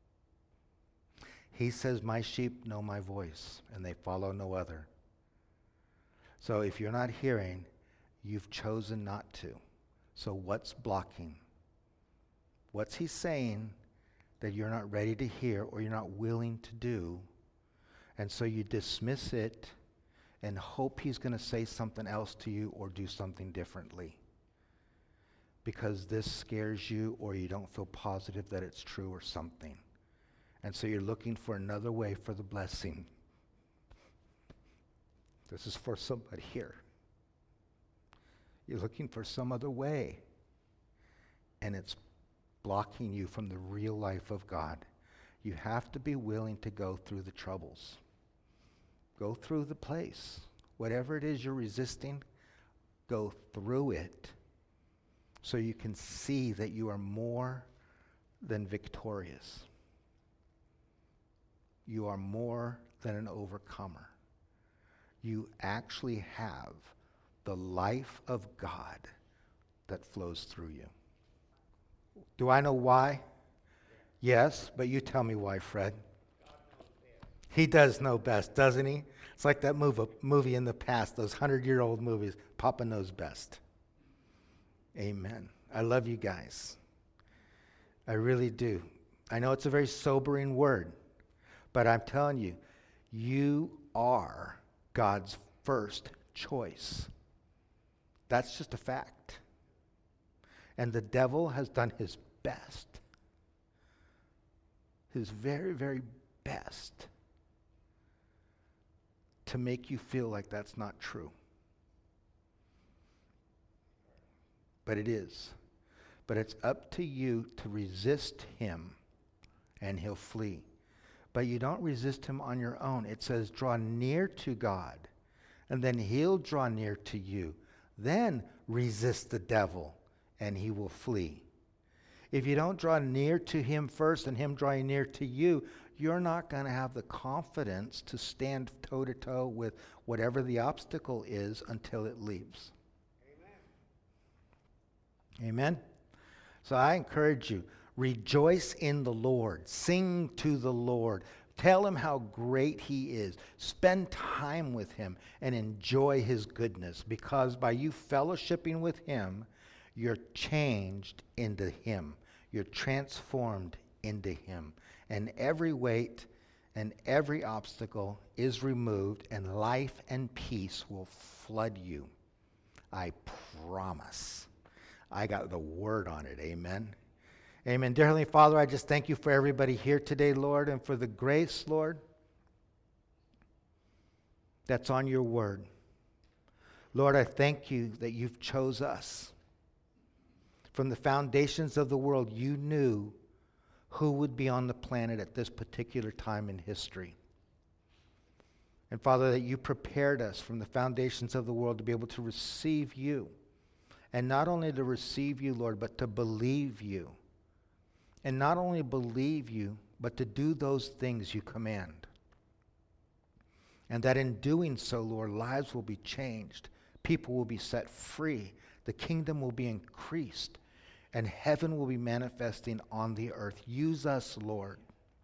Speaker 1: He says, my sheep know my voice, and they follow no other. So if you're not hearing, you've chosen not to. So what's blocking? What's he saying that you're not ready to hear or you're not willing to do? And so you dismiss it and hope he's going to say something else to you or do something differently. Because this scares you or you don't feel positive that it's true or something. And so you're looking for another way for the blessing. This is for somebody here. You're looking for some other way. And it's blocking you from the real life of God. You have to be willing to go through the troubles. Go through the place. Whatever it is you're resisting, go through it so you can see that you are more than victorious. You are more than an overcomer. You actually have the life of God that flows through you. Do I know why? Yes, but you tell me why, Fred. He does know best, doesn't he? It's like that movie in the past, those 100-year-old movies. Papa knows best. Amen. I love you guys. I really do. I know it's a very sobering word, but I'm telling you, you are God's first choice. That's just a fact. And the devil has done his best, his very, very best, to make you feel like that's not true. But it is. But it's up to you to resist him, and he'll flee. But you don't resist him on your own. It says, draw near to God, and then he'll draw near to you. Then resist the devil, and he will flee. If you don't draw near to him first and him drawing near to you, you're not going to have the confidence to stand toe-to-toe with whatever the obstacle is until it leaves. Amen? Amen? So I encourage you, rejoice in the Lord. Sing to the Lord. Tell him how great he is. Spend time with him and enjoy his goodness, because by you fellowshipping with him, You're changed into him. You're transformed into him. And every weight and every obstacle is removed, and life and peace will flood you. I promise. I got the word on it. Amen. Amen. Dear Heavenly Father, I just thank you for everybody here today, Lord, and for the grace, Lord, that's on your word. Lord, I thank you that you've chose us. From the foundations of the world, you knew who would be on the planet at this particular time in history. And Father, that you prepared us from the foundations of the world to be able to receive you. And not only to receive you, Lord, but to believe you. And not only believe you, but to do those things you command. And that in doing so, Lord, lives will be changed. People will be set free. The kingdom will be increased. And heaven will be manifesting on the earth. Use us, Lord.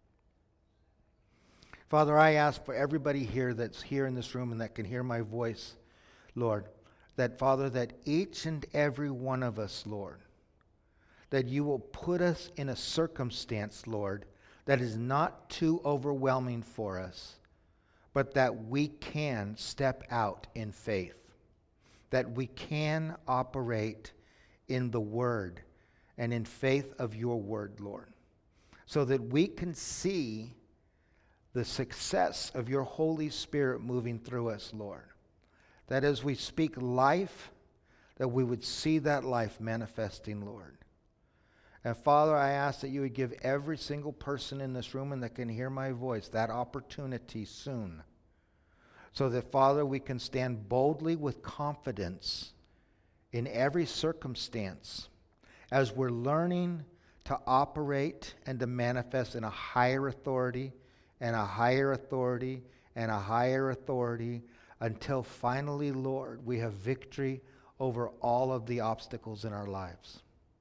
Speaker 1: Father, I ask for everybody here that's here in this room and that can hear my voice, Lord, that, Father, that each and every one of us, Lord, that you will put us in a circumstance, Lord, that is not too overwhelming for us, but that we can step out in faith, that we can operate in the word and in faith of your word, Lord, so that we can see the success of your Holy Spirit moving through us, Lord. That as we speak life, that we would see that life manifesting, Lord. And Father, I ask that you would give every single person in this room and that can hear my voice that opportunity soon. So that, Father, we can stand boldly with confidence in every circumstance as we're learning to operate and to manifest in a higher authority and a higher authority and a higher authority until finally, Lord, we have victory over all of the obstacles in our lives.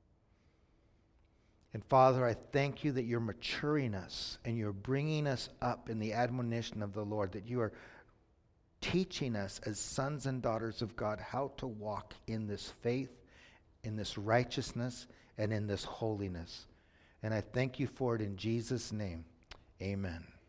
Speaker 1: And Father, I thank you that you're maturing us and you're bringing us up in the admonition of the Lord, that you are teaching us as sons and daughters of God how to walk in this faith, in this righteousness, and in this holiness. And I thank you for it in Jesus' name. Amen.